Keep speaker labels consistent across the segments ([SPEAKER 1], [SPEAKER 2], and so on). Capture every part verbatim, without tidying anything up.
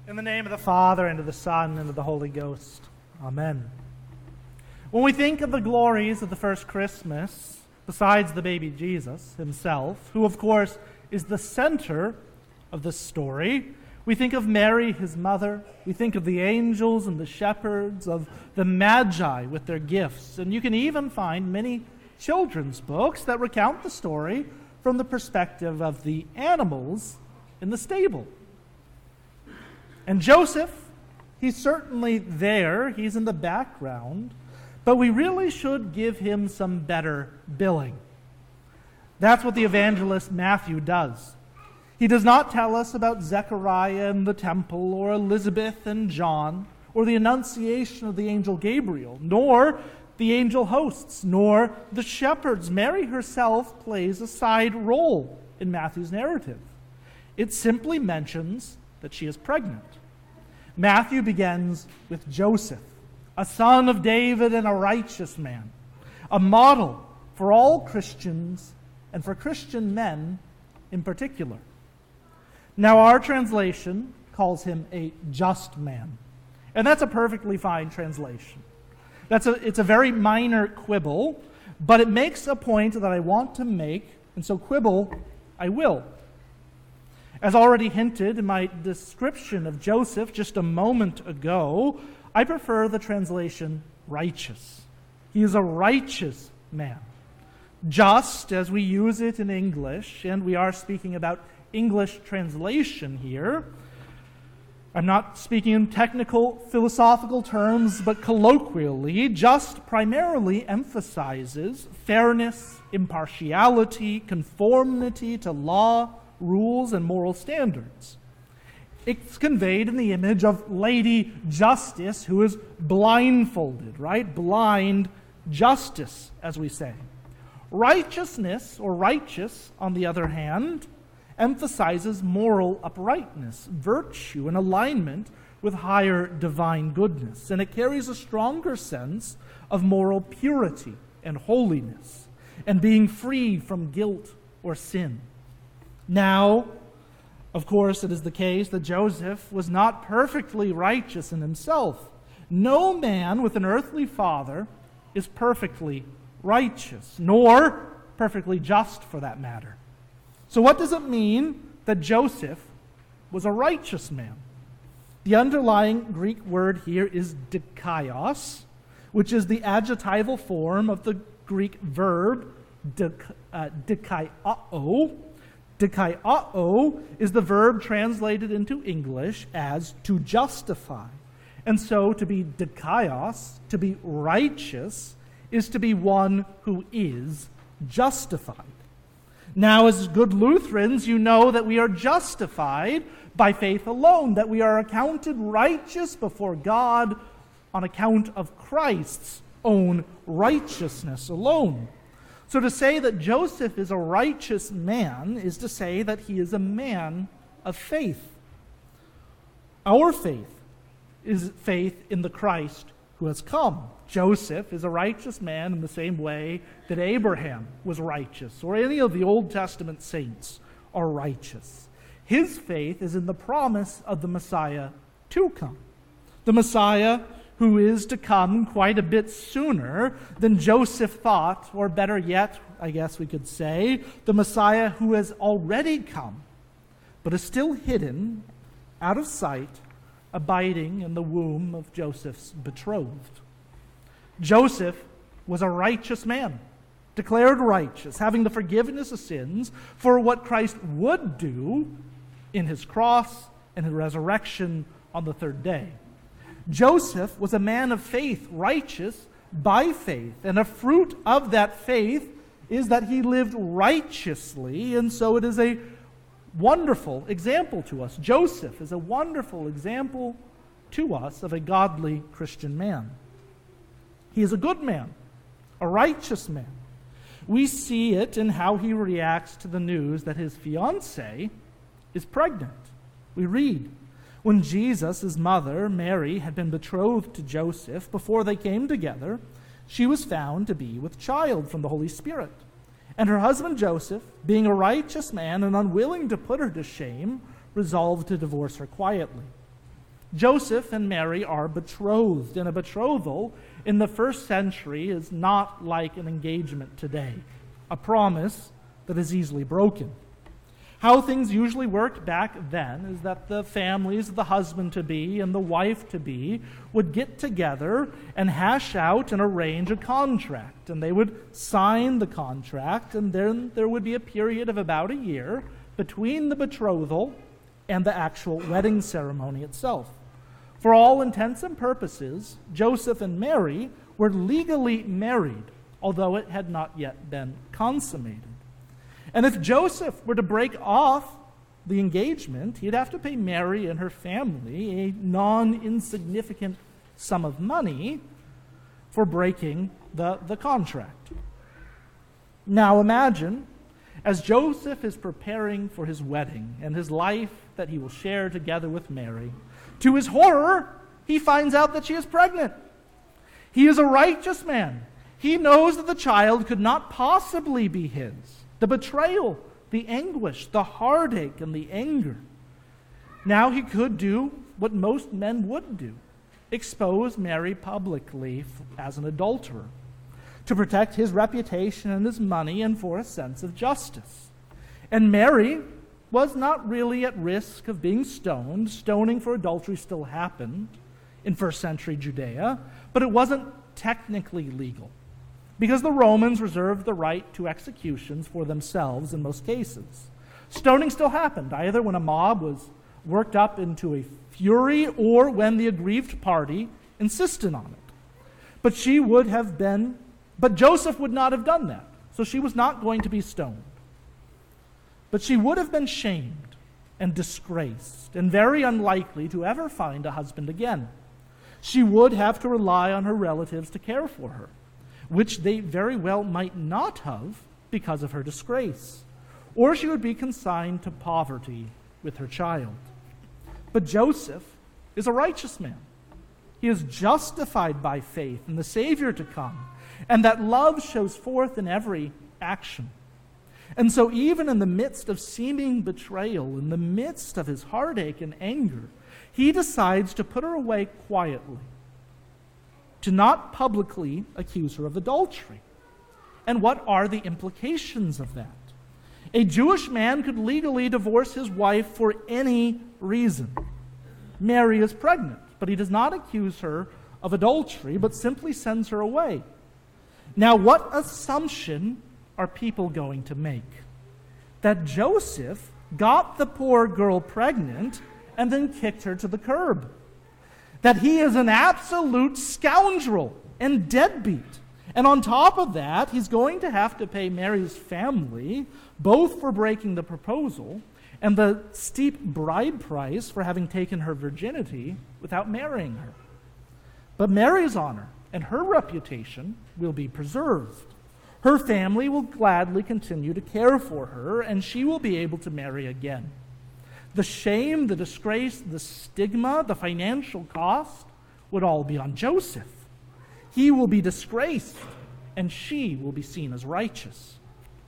[SPEAKER 1] In the name of the Father, and of the Son, and of the Holy Ghost. Amen. When we think of the glories of the first Christmas, besides the baby Jesus himself, who of course is the center of the story, we think of Mary, his mother. We think of the angels and the shepherds, of the Magi with their gifts. And you can even find many children's books that recount the story from the perspective of the animals in the stable. And Joseph, he's certainly there. He's in the background. But we really should give him some better billing. That's what the evangelist Matthew does. He does not tell us about Zechariah and the temple, or Elizabeth and John, or the annunciation of the angel Gabriel, nor the angel hosts, nor the shepherds. Mary herself plays a side role in Matthew's narrative. It simply mentions that she is pregnant. Matthew begins with Joseph, a son of David and a righteous man, a model for all Christians and for Christian men in particular. Now, our translation calls him a just man, and that's a perfectly fine translation. That's a, it's a very minor quibble, but it makes a point that I want to make, and so quibble I will. As already hinted in my description of Joseph just a moment ago, I prefer the translation righteous. He is a righteous man. Just as we use it in English, and we are speaking about English translation here. I'm not speaking in technical philosophical terms, but colloquially, just primarily emphasizes fairness, impartiality, conformity to law, rules, and moral standards. It's conveyed in the image of Lady Justice, who is blindfolded, right? Blind justice, as we say. Righteousness, or righteous, on the other hand, emphasizes moral uprightness, virtue, and alignment with higher divine goodness. And it carries a stronger sense of moral purity and holiness, and being free from guilt or sin. Now, of course, it is the case that Joseph was not perfectly righteous in himself. No man with an earthly father is perfectly righteous, nor perfectly just for that matter. So what does it mean that Joseph was a righteous man? The underlying Greek word here is dikaios, which is the adjectival form of the Greek verb dik, uh, dikaiao. Dikaiao is the verb translated into English as to justify. And so to be dikaios, to be righteous, is to be one who is justified. Now, as good Lutherans, you know that we are justified by faith alone, that we are accounted righteous before God on account of Christ's own righteousness alone. So to say that Joseph is a righteous man is to say that he is a man of faith. Our faith is faith in the Christ who has come. Joseph is a righteous man in the same way that Abraham was righteous, or any of the Old Testament saints are righteous. His faith is in the promise of the Messiah to come. The Messiah who is to come quite a bit sooner than Joseph thought, or better yet, I guess we could say, the Messiah who has already come, but is still hidden, out of sight, abiding in the womb of Joseph's betrothed. Joseph was a righteous man, declared righteous, having the forgiveness of sins for what Christ would do in his cross and his resurrection on the third day. Joseph was a man of faith, righteous by faith, and a fruit of that faith is that he lived righteously, and so it is a wonderful example to us. Joseph is a wonderful example to us of a godly Christian man. He is a good man, a righteous man. We see it in how he reacts to the news that his fiancée is pregnant. We read, when Jesus, his mother, Mary, had been betrothed to Joseph, before they came together, she was found to be with child from the Holy Spirit. And her husband Joseph, being a righteous man and unwilling to put her to shame, resolved to divorce her quietly. Joseph and Mary are betrothed, and a betrothal in the first century is not like an engagement today, a promise that is easily broken. How things usually worked back then is that the families of the husband-to-be and the wife-to-be would get together and hash out and arrange a contract, and they would sign the contract, and then there would be a period of about a year between the betrothal and the actual wedding ceremony itself. For all intents and purposes, Joseph and Mary were legally married, although it had not yet been consummated. And if Joseph were to break off the engagement, he'd have to pay Mary and her family a non-insignificant sum of money for breaking the, the contract. Now imagine, as Joseph is preparing for his wedding and his life that he will share together with Mary, to his horror, he finds out that she is pregnant. He is a righteous man. He knows that the child could not possibly be his. The betrayal, the anguish, the heartache, and the anger. Now he could do what most men would do, expose Mary publicly as an adulterer, to protect his reputation and his money and for a sense of justice. And Mary was not really at risk of being stoned. Stoning for adultery still happened in first century Judea, but it wasn't technically legal, because the Romans reserved the right to executions for themselves in most cases. Stoning still happened, either when a mob was worked up into a fury or when the aggrieved party insisted on it. But she would have been, but Joseph would not have done that, so she was not going to be stoned. But she would have been shamed and disgraced and very unlikely to ever find a husband again. She would have to rely on her relatives to care for her, which they very well might not have because of her disgrace. Or she would be consigned to poverty with her child. But Joseph is a righteous man. He is justified by faith in the Savior to come, and that love shows forth in every action. And so even in the midst of seeming betrayal, in the midst of his heartache and anger, he decides to put her away quietly, to not publicly accuse her of adultery. And what are the implications of that? A Jewish man could legally divorce his wife for any reason. Mary is pregnant, but he does not accuse her of adultery, but simply sends her away. Now, what assumption are people going to make? That Joseph got the poor girl pregnant and then kicked her to the curb. That he is an absolute scoundrel and deadbeat. And on top of that, he's going to have to pay Mary's family both for breaking the proposal and the steep bride price for having taken her virginity without marrying her. But Mary's honor and her reputation will be preserved. Her family will gladly continue to care for her, and she will be able to marry again. The shame, the disgrace, the stigma, the financial cost would all be on Joseph. He will be disgraced, and she will be seen as righteous.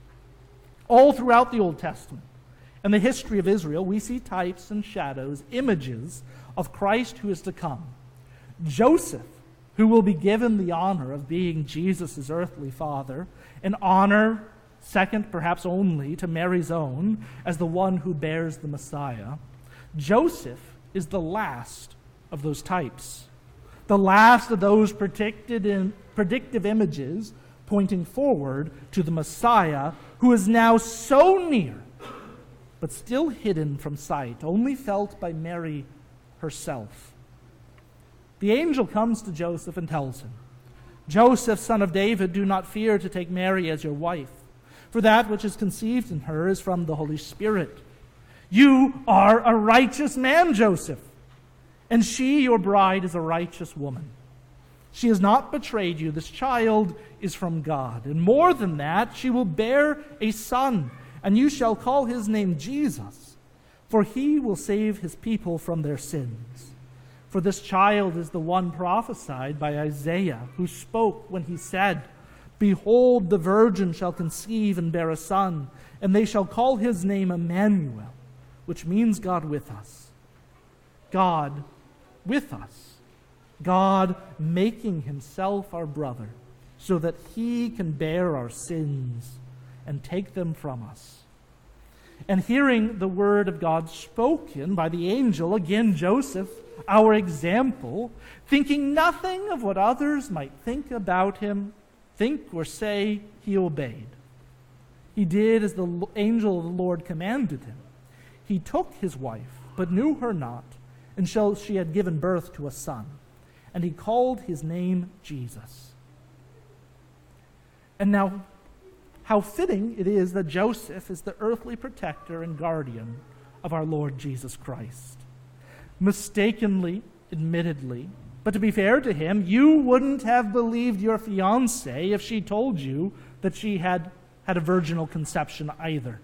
[SPEAKER 1] All throughout the Old Testament and the history of Israel, we see types and shadows, images of Christ who is to come. Joseph, who will be given the honor of being Jesus' earthly father, an honor second, perhaps only, to Mary's own as the one who bears the Messiah. Joseph is the last of those types, the last of those predicted in, predictive images pointing forward to the Messiah, who is now so near, but still hidden from sight, only felt by Mary herself. The angel comes to Joseph and tells him, "Joseph, son of David, do not fear to take Mary as your wife, for that which is conceived in her is from the Holy Spirit. You are a righteous man, Joseph, and she, your bride, is a righteous woman. She has not betrayed you. This child is from God. And more than that, she will bear a son, and you shall call his name Jesus, for he will save his people from their sins. For this child is the one prophesied by Isaiah, who spoke when he said, 'Behold, the virgin shall conceive and bear a son, and they shall call his name Emmanuel,' which means God with us." God with us, God making himself our brother, so that he can bear our sins and take them from us. And hearing the word of God spoken by the angel, again Joseph, our example, thinking nothing of what others might think about him, think or say, he obeyed. He did as the angel of the Lord commanded him. He took his wife, but knew her not, until she had given birth to a son, and he called his name Jesus. And now, how fitting it is that Joseph is the earthly protector and guardian of our Lord Jesus Christ. Mistakenly, admittedly, but to be fair to him, you wouldn't have believed your fiancée if she told you that she had had a virginal conception either.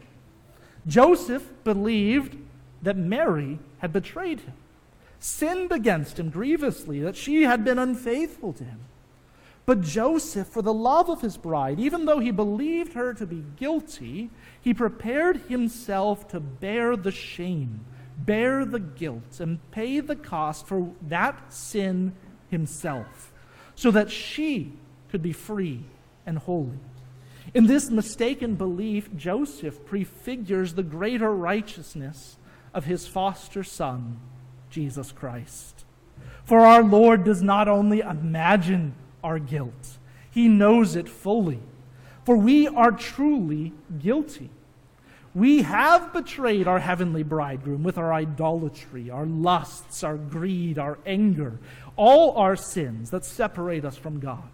[SPEAKER 1] Joseph believed that Mary had betrayed him, sinned against him grievously, that she had been unfaithful to him. But Joseph, for the love of his bride, even though he believed her to be guilty, he prepared himself to bear the shame, bear the guilt, and pay the cost for that sin himself, so that she could be free and holy. In this mistaken belief, Joseph prefigures the greater righteousness of his foster son, Jesus Christ. For our Lord does not only imagine our guilt, he knows it fully. For we are truly guilty. We have betrayed our heavenly bridegroom with our idolatry, our lusts, our greed, our anger, all our sins that separate us from God.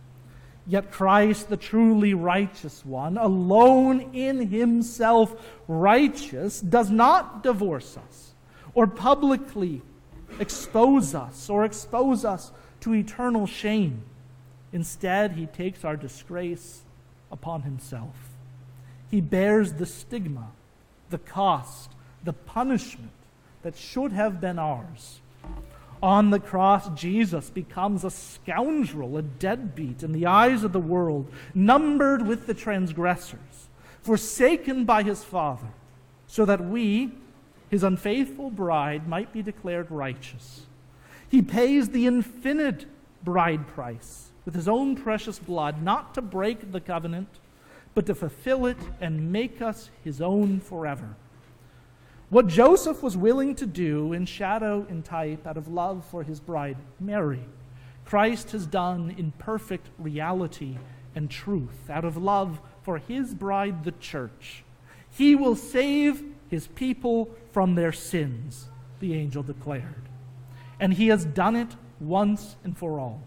[SPEAKER 1] Yet Christ, the truly righteous one, alone in himself righteous, does not divorce us or publicly expose us or expose us to eternal shame. Instead, he takes our disgrace upon himself. He bears the stigma, the cost, the punishment that should have been ours. On the cross, Jesus becomes a scoundrel, a deadbeat in the eyes of the world, numbered with the transgressors, forsaken by his Father, so that we, his unfaithful bride, might be declared righteous. He pays the infinite bride price with his own precious blood, not to break the covenant, but to fulfill it and make us his own forever. What Joseph was willing to do in shadow and type out of love for his bride, Mary, Christ has done in perfect reality and truth out of love for his bride, the church. He will save his people from their sins, the angel declared. And he has done it once and for all.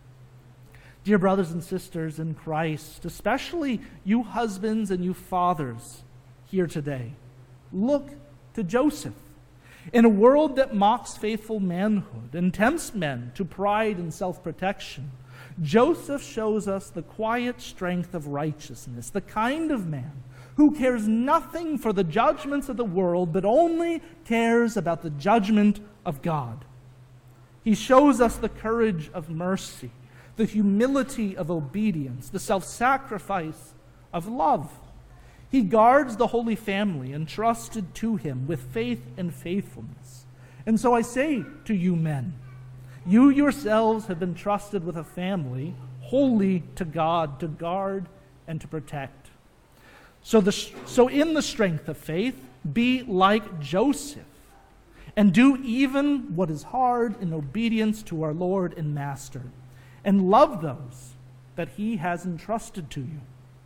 [SPEAKER 1] Dear brothers and sisters in Christ, especially you husbands and you fathers here today, look to Joseph. In a world that mocks faithful manhood and tempts men to pride and self-protection, Joseph shows us the quiet strength of righteousness, the kind of man who cares nothing for the judgments of the world, but only cares about the judgment of God. He shows us the courage of mercy, the humility of obedience, the self-sacrifice of love. He guards the Holy Family entrusted to him with faith and faithfulness. And so I say to you men, you yourselves have been trusted with a family holy to God, to guard and to protect. So, the, so in the strength of faith, be like Joseph, and do even what is hard in obedience to our Lord and Master, and love those that he has entrusted to you.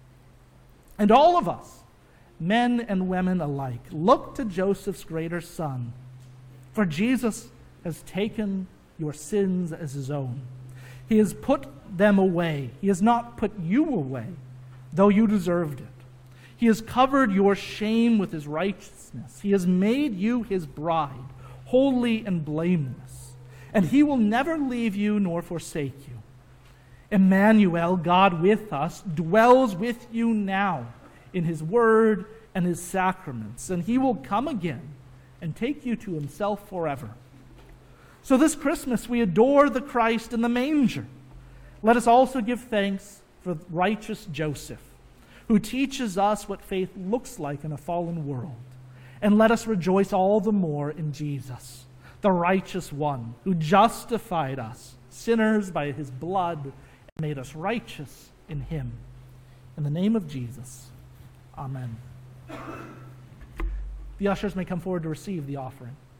[SPEAKER 1] And all of us, men and women alike, look to Joseph's greater son, for Jesus has taken your sins as his own. He has put them away. He has not put you away, though you deserved it. He has covered your shame with his righteousness. He has made you his bride, holy and blameless, and he will never leave you nor forsake you. Emmanuel, God with us, dwells with you now in his word and his sacraments, and he will come again and take you to himself forever. So this Christmas we adore the Christ in the manger. Let us also give thanks for righteous Joseph, who teaches us what faith looks like in a fallen world. And let us rejoice all the more in Jesus, the righteous one, who justified us, sinners, by his blood, and made us righteous in him. In the name of Jesus, amen. The ushers may come forward to receive the offering.